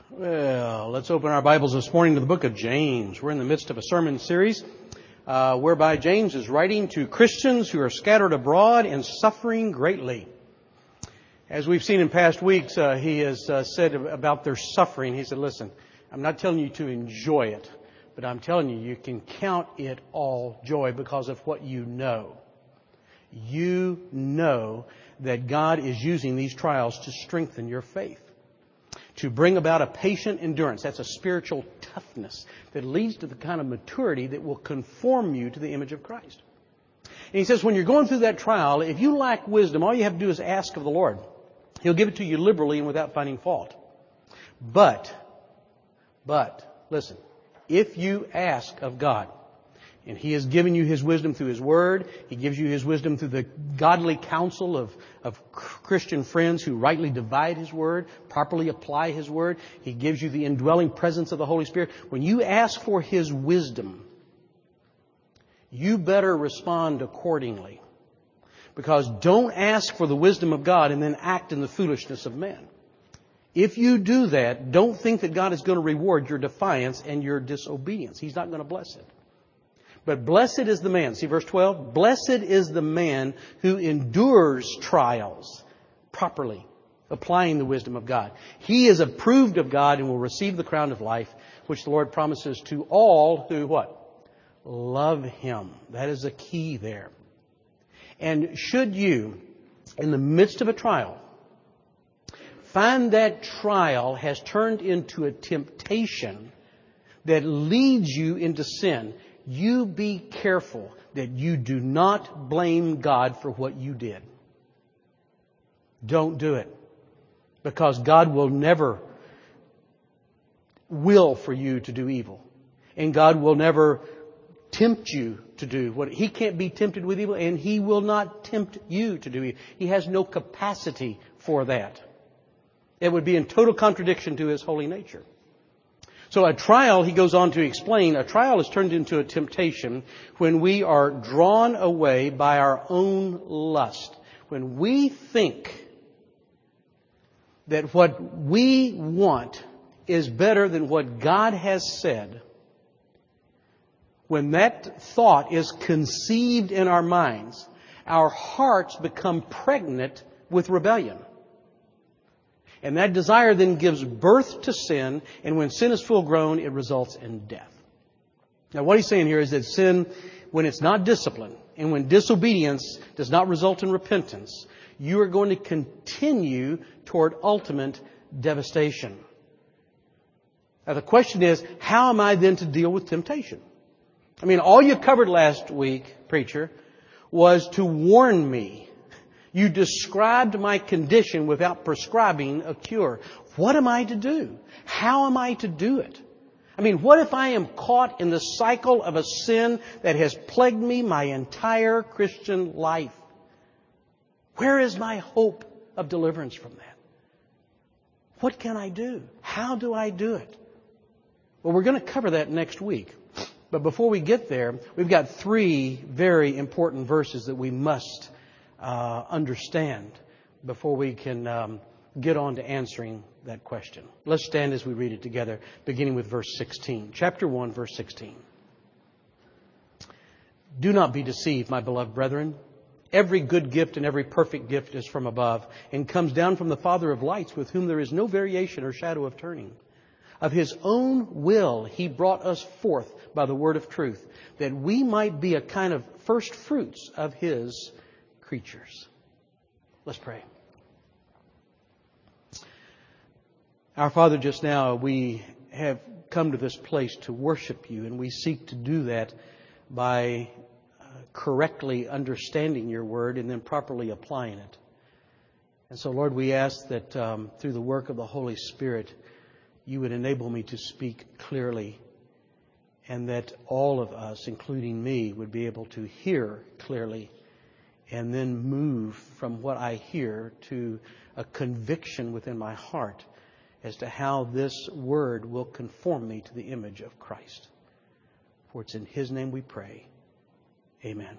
Well, let's open our Bibles this morning to the book of James. We're in the midst of a sermon series whereby James is writing to Christians who are scattered abroad and suffering greatly. As we've seen in past weeks, he has said about their suffering, he said, listen, I'm not telling you to enjoy it, but I'm telling you, you can count it all joy because of what you know. You know that God is using these trials to strengthen your faith, to bring about a patient endurance. That's a spiritual toughness that leads to the kind of maturity that will conform you to the image of Christ. And he says, when you're going through that trial, if you lack wisdom, all you have to do is ask of the Lord. He'll give it to you liberally and without finding fault. But, listen, if you ask of God, and He has given you His wisdom through His Word. He gives you His wisdom through the godly counsel of Christian friends who rightly divide His Word, properly apply His Word. He gives you the indwelling presence of the Holy Spirit. When you ask for His wisdom, you better respond accordingly. Because don't ask for the wisdom of God and then act in the foolishness of men. If you do that, don't think that God is going to reward your defiance and your disobedience. He's not going to bless it. But blessed is the man, see verse 12, blessed is the man who endures trials properly, applying the wisdom of God. He is approved of God and will receive the crown of life, which the Lord promises to all who, what? Love Him. That is the key there. And should you, in the midst of a trial, find that trial has turned into a temptation that leads you into sin, you be careful that you do not blame God for what you did. Don't do it. Because God will never will for you to do evil. And God will never tempt you to do what He can't be tempted with evil, and He will not tempt you to do evil. He has no capacity for that. It would be in total contradiction to His holy nature. So a trial, he goes on to explain, a trial is turned into a temptation when we are drawn away by our own lust. When we think that what we want is better than what God has said, when that thought is conceived in our minds, our hearts become pregnant with rebellion. And that desire then gives birth to sin, and when sin is full grown, it results in death. Now what he's saying here is that sin, when it's not disciplined, and when disobedience does not result in repentance, you are going to continue toward ultimate devastation. Now the question is, how am I then to deal with temptation? I mean, all you covered last week, preacher, was to warn me. You described my condition without prescribing a cure. What am I to do? How am I to do it? I mean, what if I am caught in the cycle of a sin that has plagued me my entire Christian life? Where is my hope of deliverance from that? What can I do? How do I do it? Well, we're going to cover that next week. But before we get there, we've got three very important verses that we must understand before we can get on to answering that question. Let's stand as we read it together, beginning with verse 16. Chapter 1, verse 16. Do not be deceived, my beloved brethren. Every good gift and every perfect gift is from above and comes down from the Father of lights, with whom there is no variation or shadow of turning. Of His own will He brought us forth by the word of truth, that we might be a kind of first fruits of His creatures. Let's pray. Our Father, just now we have come to this place to worship You, and we seek to do that by correctly understanding Your word and then properly applying it. And so, Lord, we ask that through the work of the Holy Spirit, You would enable me to speak clearly, and that all of us, including me, would be able to hear clearly and then move from what I hear to a conviction within my heart as to how this word will conform me to the image of Christ. For it's in His name we pray. Amen.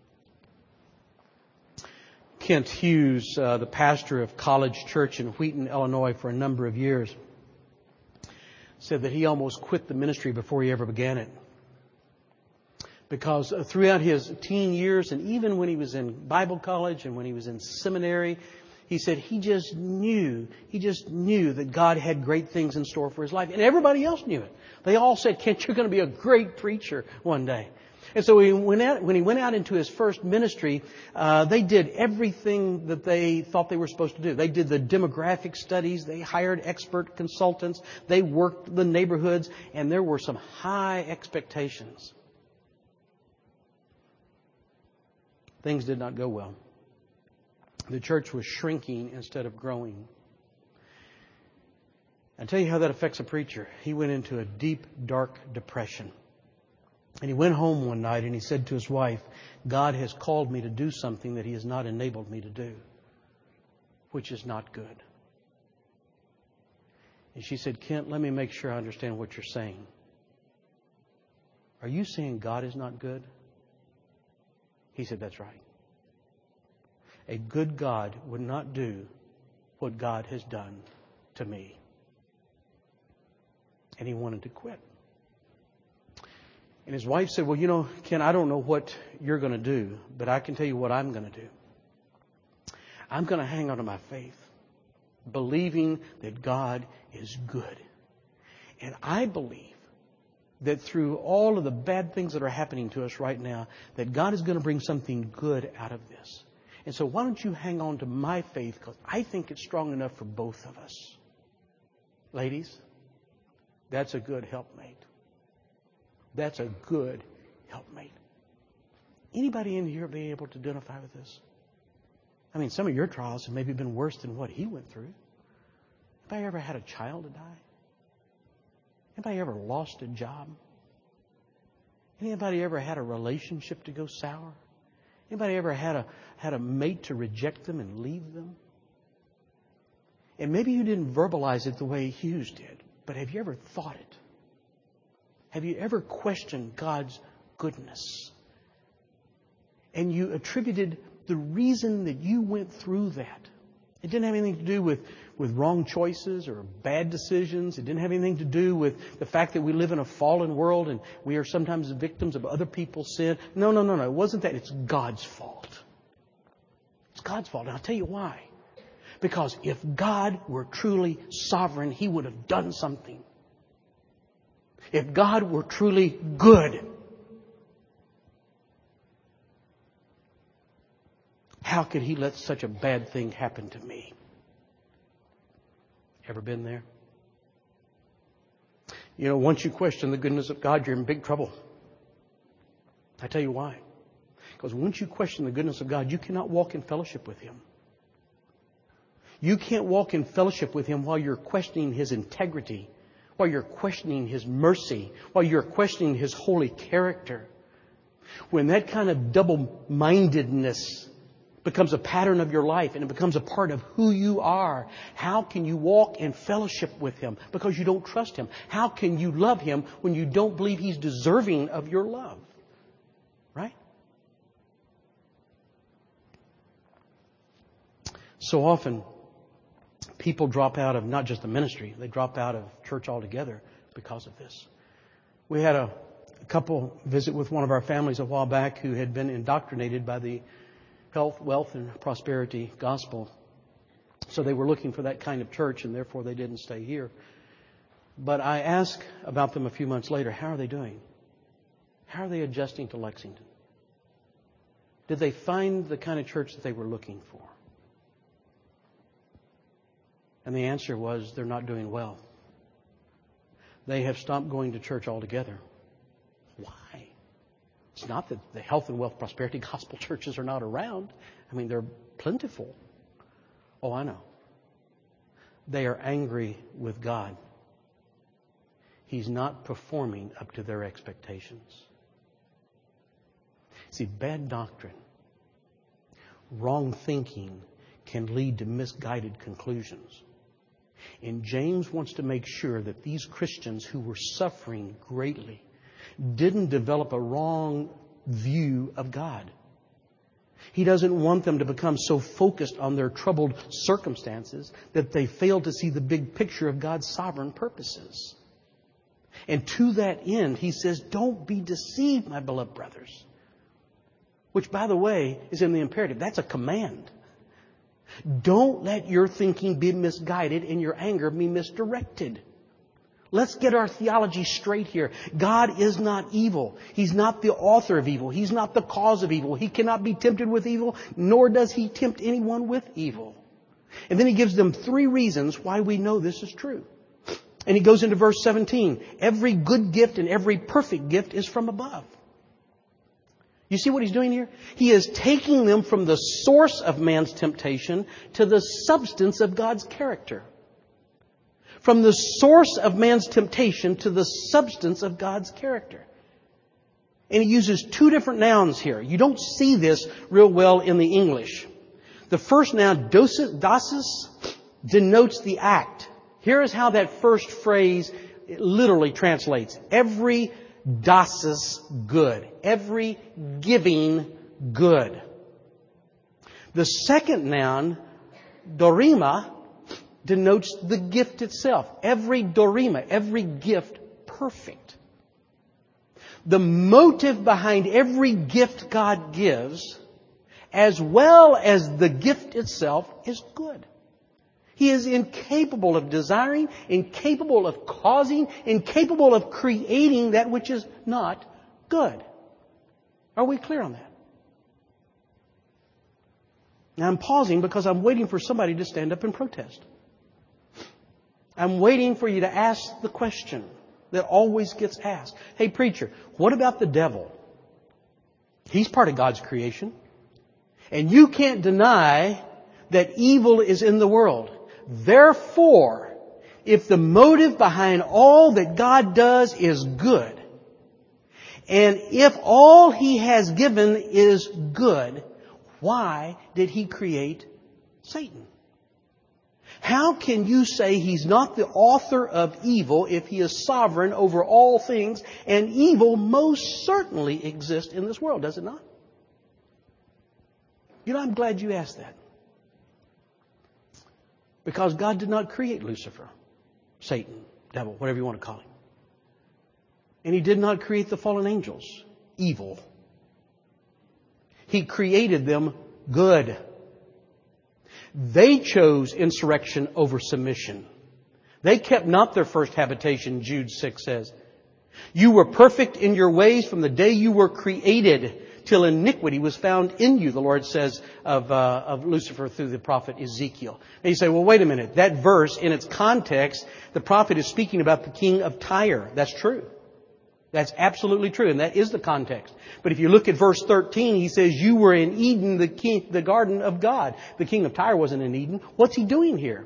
Kent Hughes, the pastor of College Church in Wheaton, Illinois, for a number of years, said that he almost quit the ministry before he ever began it. Because throughout his teen years, and even when he was in Bible college and when he was in seminary, he said he just knew that God had great things in store for his life. And everybody else knew it. They all said, Kent, you're going to be a great preacher one day. And so when he went out into his first ministry, they did everything that they thought they were supposed to do. They did the demographic studies. They hired expert consultants. They worked the neighborhoods. And there were some high expectations. Things did not go well. The church was shrinking instead of growing. I'll tell you how that affects a preacher. He went into a deep, dark depression. And he went home one night and he said to his wife, God has called me to do something that He has not enabled me to do, which is not good. And she said, Kent, let me make sure I understand what you're saying. Are you saying God is not good? He said, that's right. A good God would not do what God has done to me. And he wanted to quit. And his wife said, well, Ken, I don't know what you're going to do, but I can tell you what I'm going to do. I'm going to hang on to my faith, believing that God is good. And I believe that through all of the bad things that are happening to us right now, that God is going to bring something good out of this. And so why don't you hang on to my faith, because I think it's strong enough for both of us. Ladies, that's a good helpmate. That's a good helpmate. Anybody in here be able to identify with this? I mean, some of your trials have maybe been worse than what he went through. Anybody ever had a child to die? Anybody ever lost a job? Anybody ever had a relationship to go sour? Anybody ever had a mate to reject them and leave them? And maybe you didn't verbalize it the way Hughes did, but have you ever thought it? Have you ever questioned God's goodness? And you attributed the reason that you went through that. It didn't have anything to do with wrong choices or bad decisions. It didn't have anything to do with the fact that we live in a fallen world and we are sometimes victims of other people's sin. No. It wasn't that. It's God's fault. It's God's fault. And I'll tell you why. Because if God were truly sovereign, He would have done something. If God were truly good, how could He let such a bad thing happen to me? Ever been there? Once you question the goodness of God, you're in big trouble. I tell you why. Because once you question the goodness of God, you cannot walk in fellowship with Him. You can't walk in fellowship with Him while you're questioning His integrity, while you're questioning His mercy, while you're questioning His holy character. When that kind of double-mindedness becomes a pattern of your life and it becomes a part of who you are, how can you walk in fellowship with Him? Because you don't trust Him. How can you love Him when you don't believe He's deserving of your love? Right? So often, people drop out of not just the ministry, they drop out of church altogether because of this. We had a couple visit with one of our families a while back who had been indoctrinated by the health, wealth, and prosperity gospel. So they were looking for that kind of church, and therefore they didn't stay here. But I asked about them a few months later, how are they doing? How are they adjusting to Lexington? Did they find the kind of church that they were looking for? And the answer was, they're not doing well. They have stopped going to church altogether. Why? It's not that the health and wealth prosperity gospel churches are not around. I mean, they're plentiful. Oh, I know. They are angry with God. He's not performing up to their expectations. See, bad doctrine, wrong thinking can lead to misguided conclusions. And James wants to make sure that these Christians who were suffering greatly didn't develop a wrong view of God. He doesn't want them to become so focused on their troubled circumstances that they fail to see the big picture of God's sovereign purposes. And to that end, he says, don't be deceived, my beloved brothers. Which, by the way, is in the imperative. That's a command. Don't let your thinking be misguided and your anger be misdirected. Let's get our theology straight here. God is not evil. He's not the author of evil. He's not the cause of evil. He cannot be tempted with evil, nor does He tempt anyone with evil. And then He gives them 3 reasons why we know this is true. And He goes into verse 17. Every good gift and every perfect gift is from above. You see what He's doing here? He is taking them from the source of man's temptation to the substance of God's character. From the source of man's temptation to the substance of God's character. And He uses 2 different nouns here. You don't see this real well in the English. The first noun, dosis, denotes the act. Here is how that first phrase literally translates. Every dosis good. Every giving good. The second noun, dorima, denotes the gift itself. Every dorima, every gift perfect. The motive behind every gift God gives, as well as the gift itself, is good. He is incapable of desiring, incapable of causing, incapable of creating that which is not good. Are we clear on that? Now I'm pausing because I'm waiting for somebody to stand up and protest. I'm waiting for you to ask the question that always gets asked. Hey, preacher, what about the devil? He's part of God's creation. And you can't deny that evil is in the world. Therefore, if the motive behind all that God does is good, and if all He has given is good, why did He create Satan? How can you say He's not the author of evil if He is sovereign over all things, and evil most certainly exists in this world, does it not? You know, I'm glad you asked that. Because God did not create Lucifer, Satan, devil, whatever you want to call him. And He did not create the fallen angels, evil. He created them good. They chose insurrection over submission. They kept not their first habitation, Jude 6 says. You were perfect in your ways from the day you were created till iniquity was found in you, the Lord says of Lucifer through the prophet Ezekiel. And you say, well, wait a minute. That verse, in its context, the prophet is speaking about the king of Tyre. That's true. That's absolutely true, and that is the context. But if you look at verse 13, he says, you were in Eden, the garden of God. The king of Tyre wasn't in Eden. What's he doing here?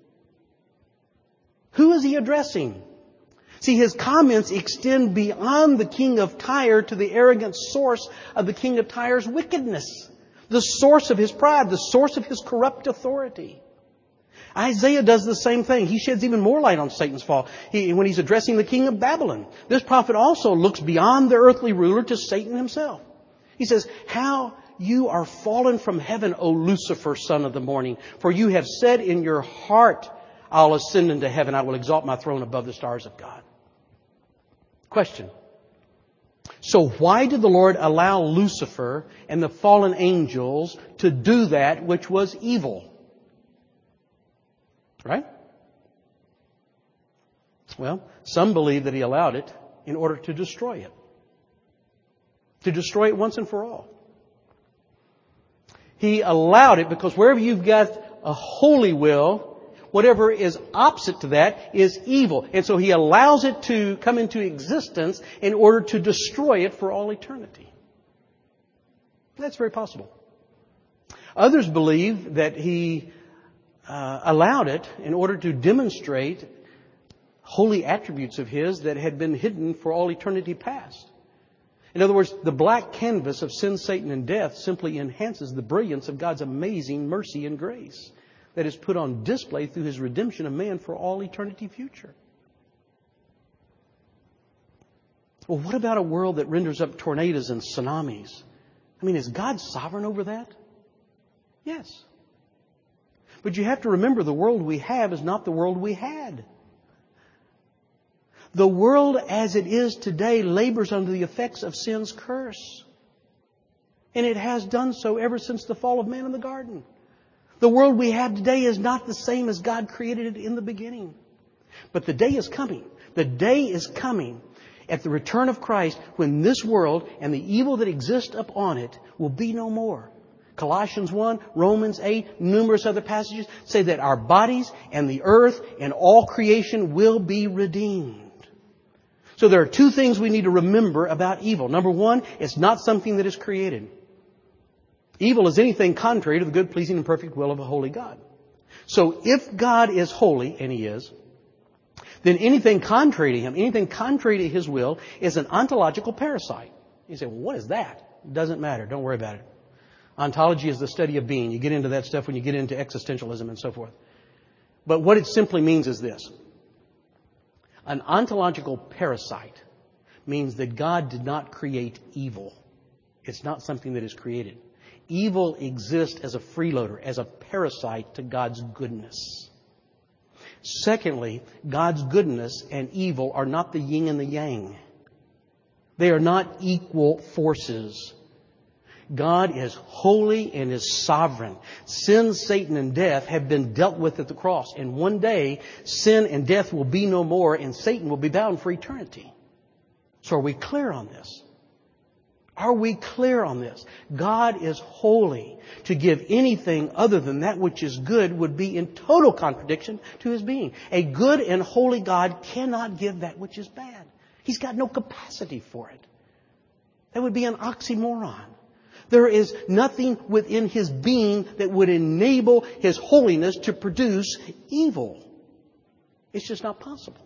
Who is he addressing? See, his comments extend beyond the king of Tyre to the arrogant source of the king of Tyre's wickedness. The source of his pride, the source of his corrupt authority. Isaiah does the same thing. He sheds even more light on Satan's fall when he's addressing the king of Babylon. This prophet also looks beyond the earthly ruler to Satan himself. He says, how you are fallen from heaven, O Lucifer, son of the morning. For you have said in your heart, I'll ascend into heaven. I will exalt my throne above the stars of God. Question. So why did the Lord allow Lucifer and the fallen angels to do that which was evil? Right? Well, some believe that He allowed it in order to destroy it. To destroy it once and for all. He allowed it because wherever you've got a holy will, whatever is opposite to that is evil. And so He allows it to come into existence in order to destroy it for all eternity. That's very possible. Others believe that He allowed it in order to demonstrate holy attributes of His that had been hidden for all eternity past. In other words, the black canvas of sin, Satan, and death simply enhances the brilliance of God's amazing mercy and grace that is put on display through His redemption of man for all eternity future. Well, what about a world that renders up tornadoes and tsunamis? I mean, is God sovereign over that? Yes. But you have to remember the world we have is not the world we had. The world as it is today labors under the effects of sin's curse. And it has done so ever since the fall of man in the garden. The world we have today is not the same as God created it in the beginning. But the day is coming. The day is coming at the return of Christ when this world and the evil that exists upon it will be no more. Colossians 1, Romans 8, numerous other passages say that our bodies and the earth and all creation will be redeemed. So there are two things we need to remember about evil. Number one, it's not something that is created. Evil is anything contrary to the good, pleasing, and perfect will of a holy God. So if God is holy, and He is, then anything contrary to Him, anything contrary to His will, is an ontological parasite. You say, well, what is that? It doesn't matter. Don't worry about it. Ontology is the study of being. You get into that stuff when you get into existentialism and so forth. But what it simply means is this. An ontological parasite means that God did not create evil. It's not something that is created. Evil exists as a freeloader, as a parasite to God's goodness. Secondly, God's goodness and evil are not the yin and the yang. They are not equal forces. God is holy and is sovereign. Sin, Satan, and death have been dealt with at the cross. And one day, sin and death will be no more, and Satan will be bound for eternity. So are we clear on this? Are we clear on this? God is holy. To give anything other than that which is good would be in total contradiction to His being. A good and holy God cannot give that which is bad. He's got no capacity for it. That would be an oxymoron. There is nothing within His being that would enable His holiness to produce evil. It's just not possible.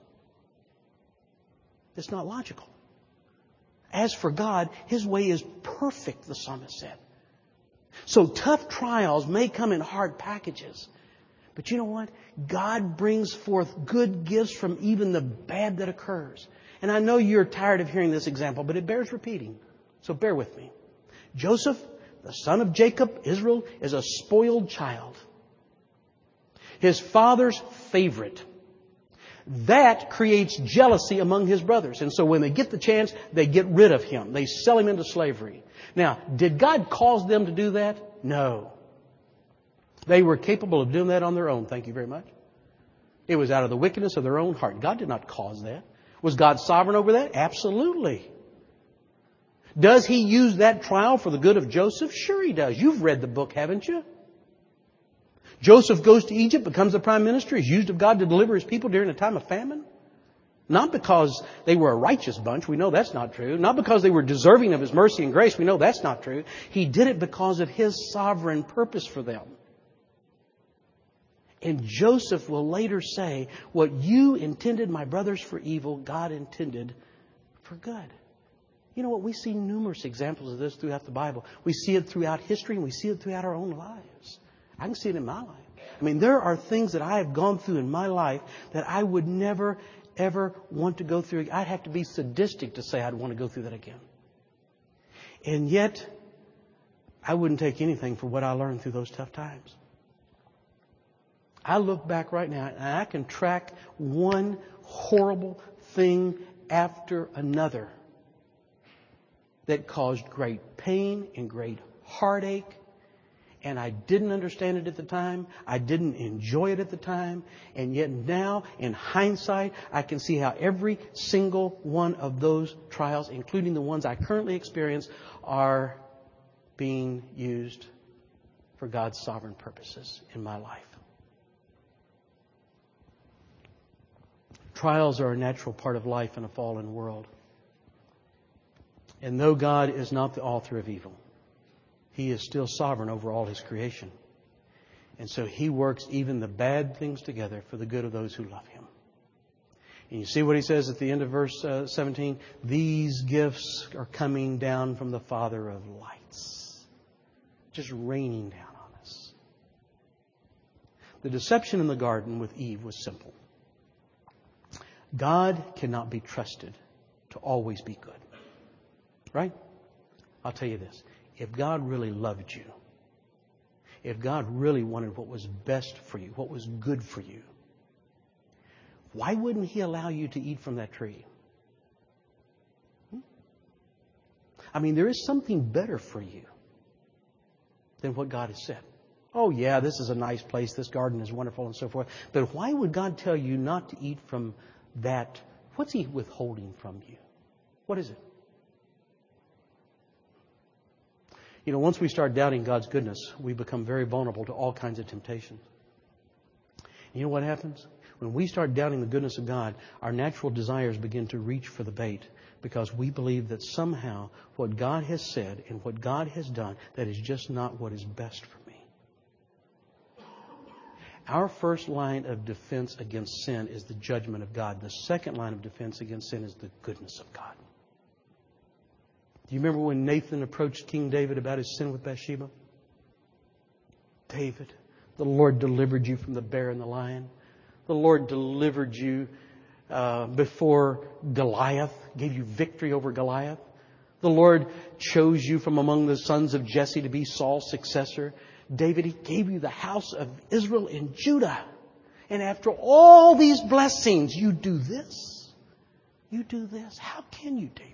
It's not logical. As for God, His way is perfect, the psalmist said. So tough trials may come in hard packages. But you know what? God brings forth good gifts from even the bad that occurs. And I know you're tired of hearing this example, but it bears repeating. So bear with me. Joseph, the son of Jacob, Israel, is a spoiled child. His father's favorite. That creates jealousy among his brothers. And so when they get the chance, they get rid of him. They sell him into slavery. Now, did God cause them to do that? No. They were capable of doing that on their own. Thank you very much. It was out of the wickedness of their own heart. God did not cause that. Was God sovereign over that? Absolutely. Does He use that trial for the good of Joseph? Sure He does. You've read the book, haven't you? Joseph goes to Egypt, becomes the prime minister. He's used of God to deliver His people during a time of famine. Not because they were a righteous bunch. We know that's not true. Not because they were deserving of His mercy and grace. We know that's not true. He did it because of His sovereign purpose for them. And Joseph will later say, what you intended, my brothers, for evil, God intended for good. You know what? We see numerous examples of this throughout the Bible. We see it throughout history and we see it throughout our own lives. I can see it in my life. I mean, there are things that I have gone through in my life that I would never, ever want to go through. I'd have to be sadistic to say I'd want to go through that again. And yet, I wouldn't take anything for what I learned through those tough times. I look back right now and I can track one horrible thing after another that caused great pain and great heartache. And I didn't understand it at the time. I didn't enjoy it at the time. And yet now, in hindsight, I can see how every single one of those trials, including the ones I currently experience, are being used for God's sovereign purposes in my life. Trials are a natural part of life in a fallen world. And though God is not the author of evil, He is still sovereign over all His creation. And so He works even the bad things together for the good of those who love Him. And you see what He says at the end of verse 17? These gifts are coming down from the Father of lights. Just raining down on us. The deception in the garden with Eve was simple. God cannot be trusted to always be good. Right? I'll tell you this. If God really loved you, if God really wanted what was best for you, what was good for you, why wouldn't He allow you to eat from that tree? I mean, there is something better for you than what God has said. Oh, yeah, this is a nice place. This garden is wonderful and so forth. But why would God tell you not to eat from that? What's He withholding from you? What is it? You know, once we start doubting God's goodness, we become very vulnerable to all kinds of temptations. You know what happens? When we start doubting the goodness of God, our natural desires begin to reach for the bait because we believe that somehow what God has said and what God has done, that is just not what is best for me. Our first line of defense against sin is the judgment of God. The second line of defense against sin is the goodness of God. Do you remember when Nathan approached King David about his sin with Bathsheba? David, the Lord delivered you from the bear and the lion. The Lord delivered you before Goliath, gave you victory over Goliath. The Lord chose you from among the sons of Jesse to be Saul's successor. David, He gave you the house of Israel and Judah. And after all these blessings, you do this. You do this. How can you, David?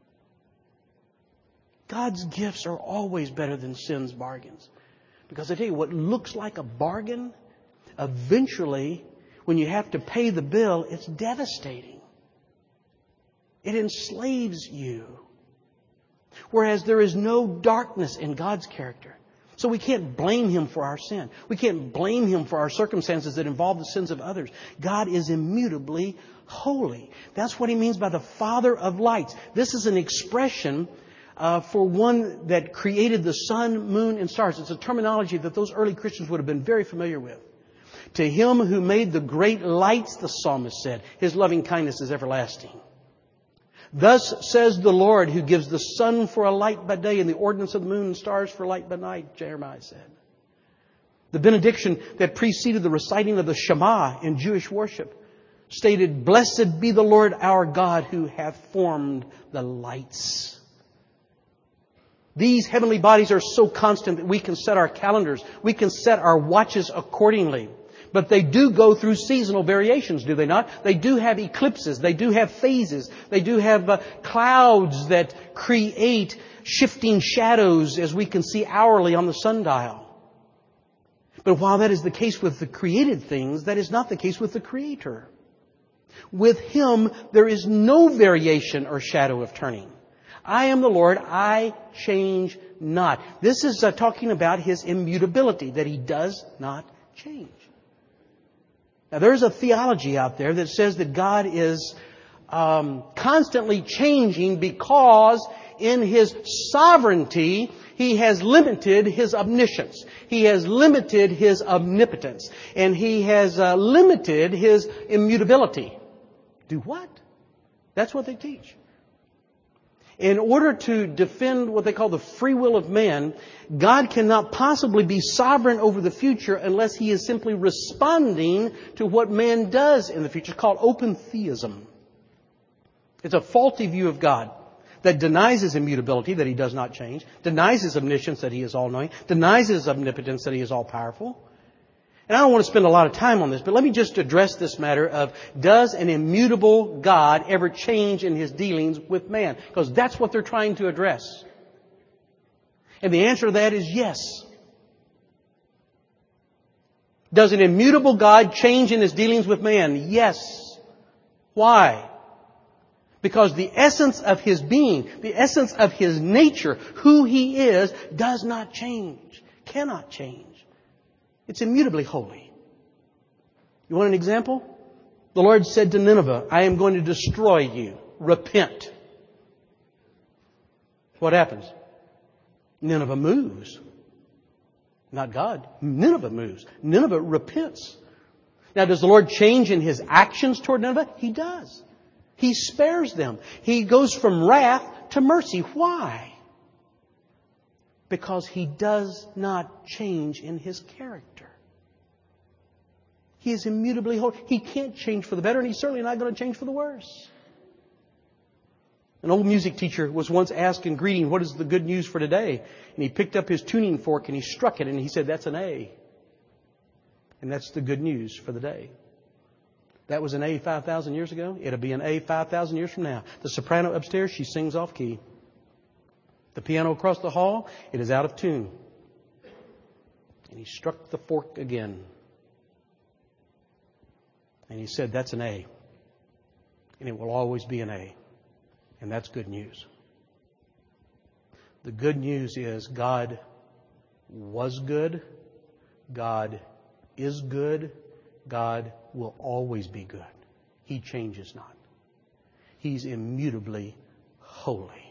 God's gifts are always better than sin's bargains. Because I tell you, what looks like a bargain, eventually, when you have to pay the bill, it's devastating. It enslaves you. Whereas there is no darkness in God's character. So we can't blame Him for our sin. We can't blame Him for our circumstances that involve the sins of others. God is immutably holy. That's what He means by the Father of lights. This is an expression for one that created the sun, moon, and stars. It's a terminology that those early Christians would have been very familiar with. To Him who made the great lights, the psalmist said, His loving kindness is everlasting. Thus says the Lord, who gives the sun for a light by day and the ordinance of the moon and stars for light by night, Jeremiah said. The benediction that preceded the reciting of the Shema in Jewish worship stated, Blessed be the Lord our God who hath formed the lights. These heavenly bodies are so constant that we can set our calendars, we can set our watches accordingly. But they do go through seasonal variations, do they not? They do have eclipses. They do have phases. They do have clouds that create shifting shadows as we can see hourly on the sundial. But while that is the case with the created things, that is not the case with the Creator. With Him, there is no variation or shadow of turning. I am the Lord, I change not. This is talking about His immutability, that He does not change. Now, there's a theology out there that says that God is constantly changing because in His sovereignty, He has limited His omniscience. He has limited His omnipotence. And He has limited His immutability. Do what? That's what they teach. In order to defend what they call the free will of man, God cannot possibly be sovereign over the future unless He is simply responding to what man does in the future. It's called open theism. It's a faulty view of God that denies His immutability, that He does not change, denies His omniscience, that He is all-knowing, denies His omnipotence, that He is all-powerful. And I don't want to spend a lot of time on this, but let me just address this matter of, does an immutable God ever change in His dealings with man? Because that's what they're trying to address. And the answer to that is yes. Does an immutable God change in His dealings with man? Yes. Why? Because the essence of His being, the essence of His nature, who He is, does not change, cannot change. It's immutably holy. You want an example? The Lord said to Nineveh, I am going to destroy you. Repent. What happens? Nineveh moves. Not God. Nineveh moves. Nineveh repents. Now, does the Lord change in His actions toward Nineveh? He does. He spares them. He goes from wrath to mercy. Why? Because He does not change in His character. He is immutably holy. He can't change for the better, and He's certainly not going to change for the worse. An old music teacher was once asked in greeting, what is the good news for today? And he picked up his tuning fork and he struck it and he said, that's an A. And that's the good news for the day. That was an A 5,000 years ago. It'll be an A 5,000 years from now. The soprano upstairs, she sings off key. The piano across the hall, it is out of tune. And he struck the fork again. And he said, that's an A. And it will always be an A. And that's good news. The good news is God was good. God is good. God will always be good. He changes not. He's immutably holy.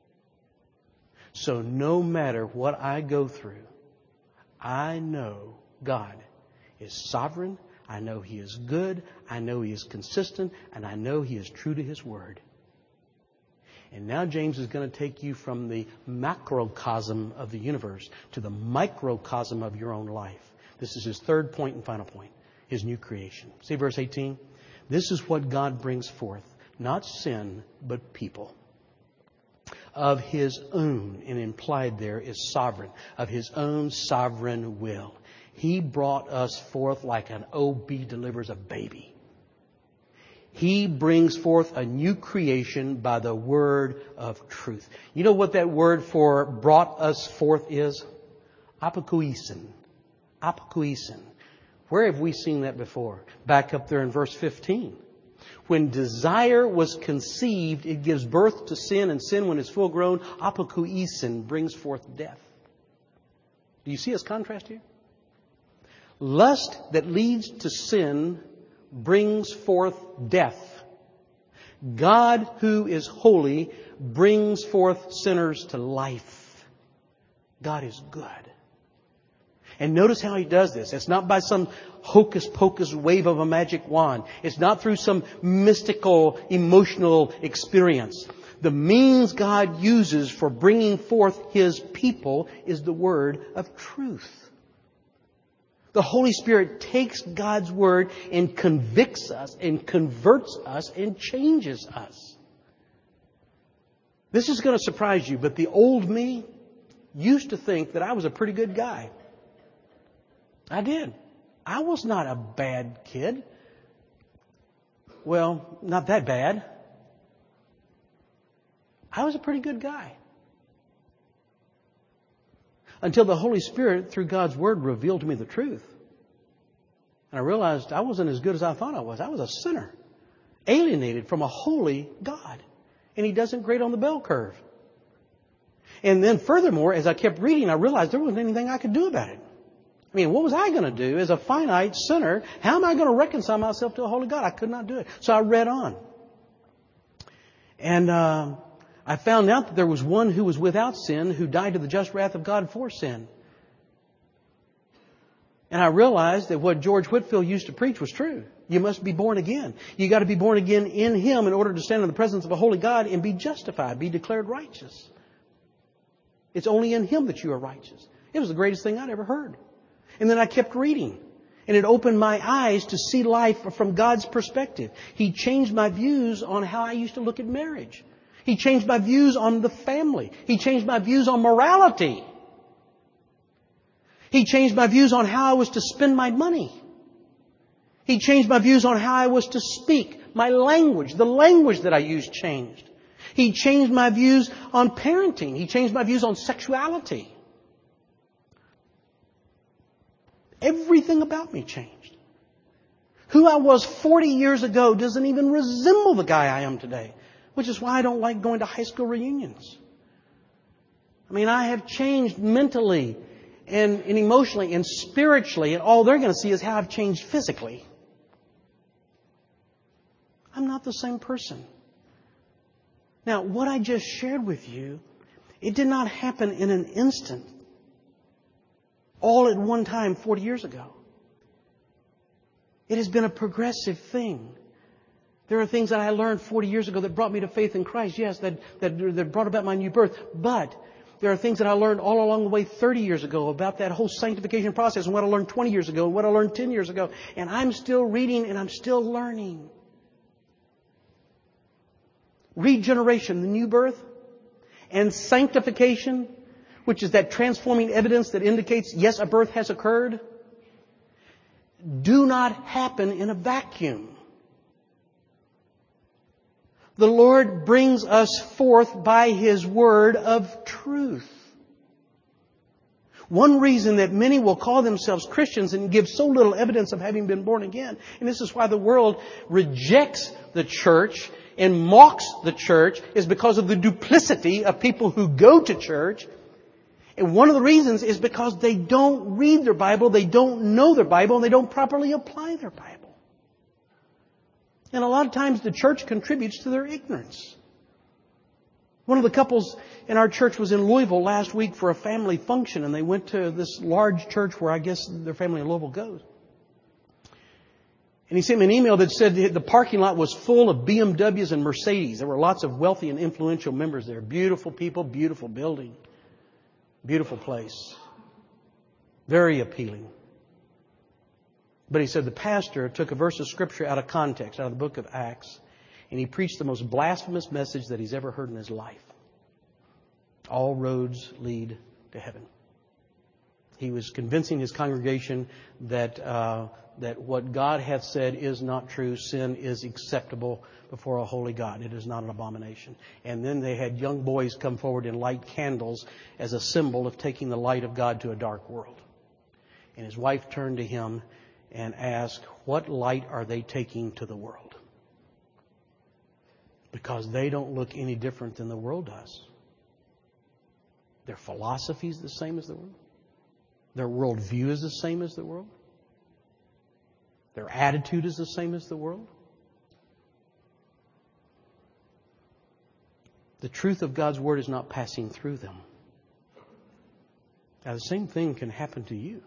So no matter what I go through, I know God is sovereign. I know He is good. I know He is consistent. And I know He is true to His word. And now James is going to take you from the macrocosm of the universe to the microcosm of your own life. This is his third point and final point, his new creation. See verse 18? This is what God brings forth, not sin, but people. Of His own, and implied there is sovereign, of His own sovereign will. He brought us forth like an OB delivers a baby. He brings forth a new creation by the word of truth. You know what that word for brought us forth is? Apokuisen. Apokuisen. Where have we seen that before? Back up there in verse 15. When desire was conceived, it gives birth to sin, and sin, when it's full grown, apokuisen, brings forth death. Do you see this contrast here? Lust that leads to sin brings forth death. God, who is holy, brings forth sinners to life. God is good. And notice how He does this. It's not by some hocus pocus wave of a magic wand. It's not through some mystical, emotional experience. The means God uses for bringing forth His people is the word of truth. The Holy Spirit takes God's Word and convicts us and converts us and changes us. This is going to surprise you, but the old me used to think that I was a pretty good guy. I did. I was not a bad kid. Well, not that bad. I was a pretty good guy. Until the Holy Spirit, through God's Word, revealed to me the truth. And I realized I wasn't as good as I thought I was. I was a sinner. Alienated from a holy God. And He doesn't grade on the bell curve. And then furthermore, as I kept reading, I realized there wasn't anything I could do about it. I mean, what was I going to do as a finite sinner? How am I going to reconcile myself to a holy God? I could not do it. So I read on. And I found out that there was one who was without sin, who died to the just wrath of God for sin. And I realized that what George Whitefield used to preach was true. You must be born again. You got to be born again in Him in order to stand in the presence of a holy God and be justified, be declared righteous. It's only in Him that you are righteous. It was the greatest thing I'd ever heard. And then I kept reading. And it opened my eyes to see life from God's perspective. He changed my views on how I used to look at marriage. He changed my views on the family. He changed my views on morality. He changed my views on how I was to spend my money. He changed my views on how I was to speak. My language, the language that I used changed. He changed my views on parenting. He changed my views on sexuality. Everything about me changed. Who I was 40 years ago doesn't even resemble the guy I am today. Which is why I don't like going to high school reunions. I mean, I have changed mentally and emotionally and spiritually, and all they're going to see is how I've changed physically. I'm not the same person. Now, what I just shared with you, it did not happen in an instant. All at one time 40 years ago. It has been a progressive thing. There are things that I learned 40 years ago that brought me to faith in Christ. Yes, that brought about my new birth. But there are things that I learned all along the way 30 years ago about that whole sanctification process and what I learned 20 years ago and what I learned 10 years ago. And I'm still reading and I'm still learning. Regeneration, the new birth, and sanctification, which is that transforming evidence that indicates, yes, a birth has occurred, do not happen in a vacuum. The Lord brings us forth by His word of truth. One reason that many will call themselves Christians and give so little evidence of having been born again, and this is why the world rejects the church and mocks the church, is because of the duplicity of people who go to church. And one of the reasons is because they don't read their Bible, they don't know their Bible, and they don't properly apply their Bible. And a lot of times the church contributes to their ignorance. One of the couples in our church was in Louisville last week for a family function, and they went to this large church where I guess their family in Louisville goes. And he sent me an email that said the parking lot was full of BMWs and Mercedes. There were lots of wealthy and influential members there. Beautiful people, beautiful building, beautiful place. Very appealing. But he said the pastor took a verse of Scripture out of context, out of the book of Acts, and he preached the most blasphemous message that he's ever heard in his life. All roads lead to heaven. He was convincing his congregation that what God hath said is not true. Sin is acceptable before a holy God. It is not an abomination. And then they had young boys come forward and light candles as a symbol of taking the light of God to a dark world. And his wife turned to him and asked, what light are they taking to the world? Because they don't look any different than the world does. Their philosophy is the same as the world. Their worldview is the same as the world. Their attitude is the same as the world. The truth of God's Word is not passing through them. Now, the same thing can happen to you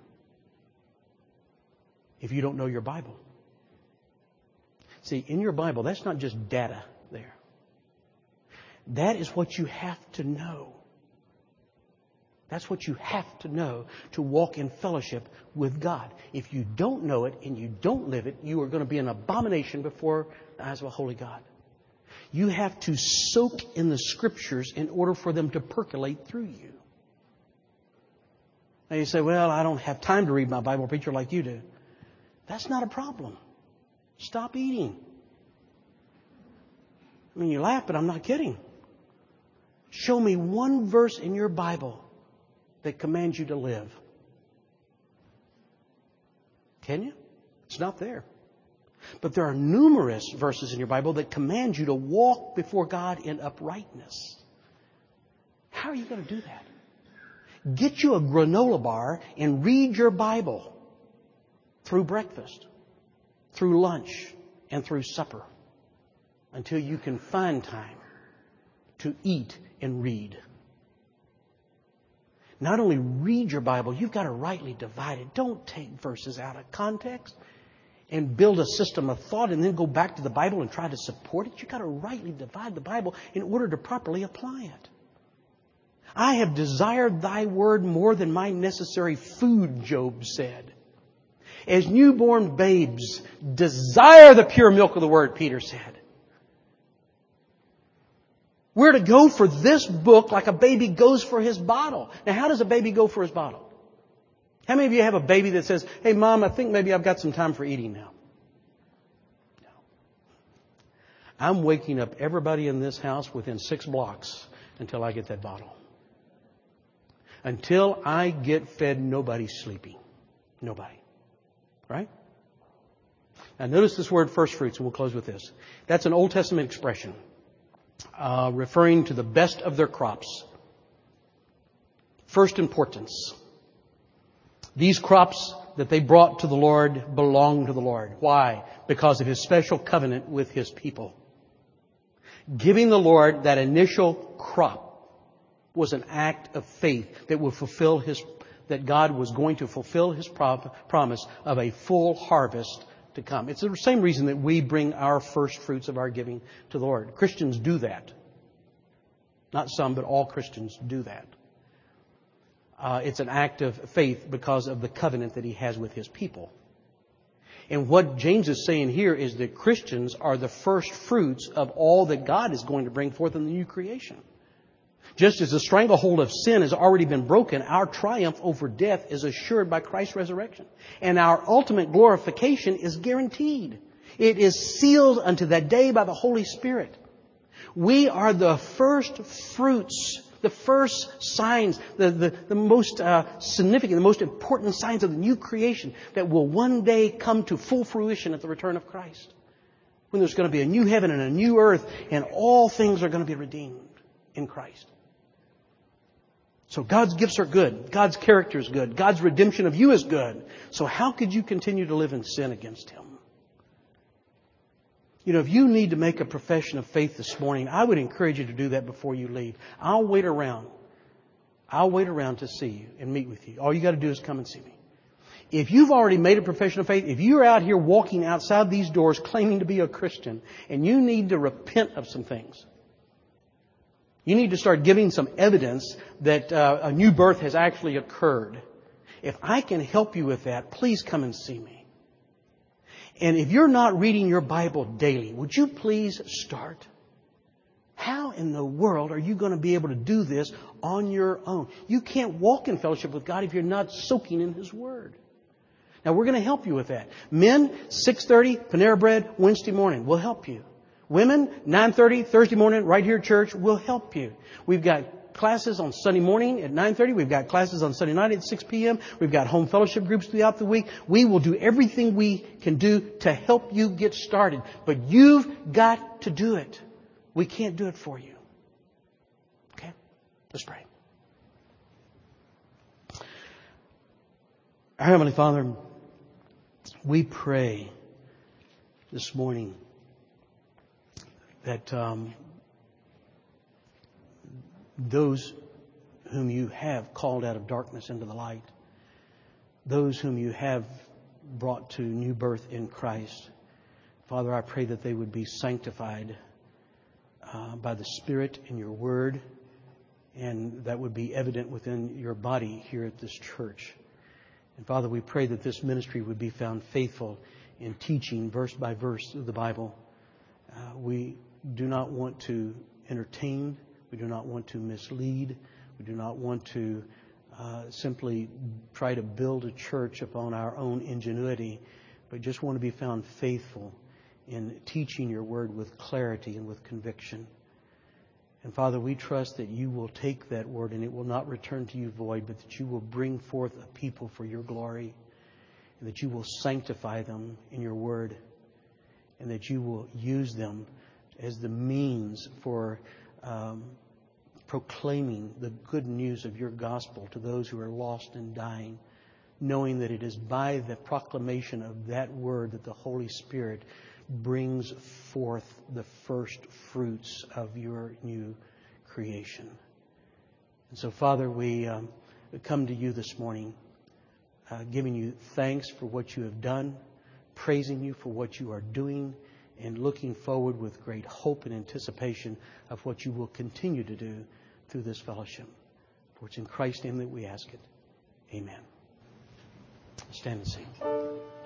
if you don't know your Bible. See, in your Bible, that's not just data there. That is what you have to know. That's what you have to know to walk in fellowship with God. If you don't know it and you don't live it, you are going to be an abomination before the eyes of a holy God. You have to soak in the Scriptures in order for them to percolate through you. Now you say, well, I don't have time to read my Bible, preacher, like you do. That's not a problem. Stop eating. I mean, you laugh, but I'm not kidding. Show me one verse in your Bible that commands you to live. Can you? It's not there. But there are numerous verses in your Bible that command you to walk before God in uprightness. How are you going to do that? Get you a granola bar and read your Bible through breakfast, through lunch, and through supper until you can find time to eat and read. Not only read your Bible, you've got to rightly divide it. Don't take verses out of context and build a system of thought and then go back to the Bible and try to support it. You've got to rightly divide the Bible in order to properly apply it. I have desired thy word more than my necessary food, Job said. As newborn babes desire the pure milk of the word, Peter said. We're to go for this book like a baby goes for his bottle. Now, how does a baby go for his bottle? How many of you have a baby that says, hey, Mom, I think maybe I've got some time for eating now? No. I'm waking up everybody in this house within 6 blocks until I get that bottle. Until I get fed, nobody's sleeping. Nobody. Right? Now, notice this word first fruits, and we'll close with this. That's an Old Testament expression. Referring to the best of their crops. First importance. These crops that they brought to the Lord belong to the Lord. Why? Because of His special covenant with His people. Giving the Lord that initial crop was an act of faith that would fulfill that God was going to fulfill His promise of a full harvest to come. It's the same reason that we bring our first fruits of our giving to the Lord. Christians do that. Not some, but all Christians do that. It's an act of faith because of the covenant that He has with His people. And what James is saying here is that Christians are the first fruits of all that God is going to bring forth in the new creation. Just as the stranglehold of sin has already been broken, our triumph over death is assured by Christ's resurrection. And our ultimate glorification is guaranteed. It is sealed unto that day by the Holy Spirit. We are the first fruits, the first signs, the most significant, the most important signs of the new creation that will one day come to full fruition at the return of Christ. When there's going to be a new heaven and a new earth, and all things are going to be redeemed in Christ. So God's gifts are good. God's character is good. God's redemption of you is good. So how could you continue to live in sin against Him? You know, if you need to make a profession of faith this morning, I would encourage you to do that before you leave. I'll wait around. I'll wait around to see you and meet with you. All you got to do is come and see me. If you've already made a profession of faith, if you're out here walking outside these doors claiming to be a Christian, and you need to repent of some things, you need to start giving some evidence that a new birth has actually occurred. If I can help you with that, please come and see me. And if you're not reading your Bible daily, would you please start? How in the world are you going to be able to do this on your own? You can't walk in fellowship with God if you're not soaking in His Word. Now, we're going to help you with that. Men, 6:30, Panera Bread, Wednesday morning. We'll help you. Women, 9:30, Thursday morning, right here at church. We'll help you. We've got classes on Sunday morning at 9:30. We've got classes on Sunday night at 6 p.m. We've got home fellowship groups throughout the week. We will do everything we can do to help you get started. But you've got to do it. We can't do it for you. Okay? Let's pray. Our Heavenly Father, we pray this morning that those whom you have called out of darkness into the light, those whom you have brought to new birth in Christ, Father, I pray that they would be sanctified by the Spirit in your Word, and that would be evident within your body here at this church. And Father, we pray that this ministry would be found faithful in teaching verse by verse of the Bible. We do not want to entertain. We do not want to mislead. We do not want to simply try to build a church upon our own ingenuity, but just want to be found faithful in teaching your word with clarity and with conviction. And Father, we trust that you will take that word and it will not return to you void, but that you will bring forth a people for your glory, and that you will sanctify them in your word, and that you will use them as the means for proclaiming the good news of your gospel to those who are lost and dying, knowing that it is by the proclamation of that word that the Holy Spirit brings forth the first fruits of your new creation. And so, Father, we come to you this morning, giving you thanks for what you have done, praising you for what you are doing, and looking forward with great hope and anticipation of what you will continue to do through this fellowship. For it's in Christ's name that we ask it. Amen. Stand and sing.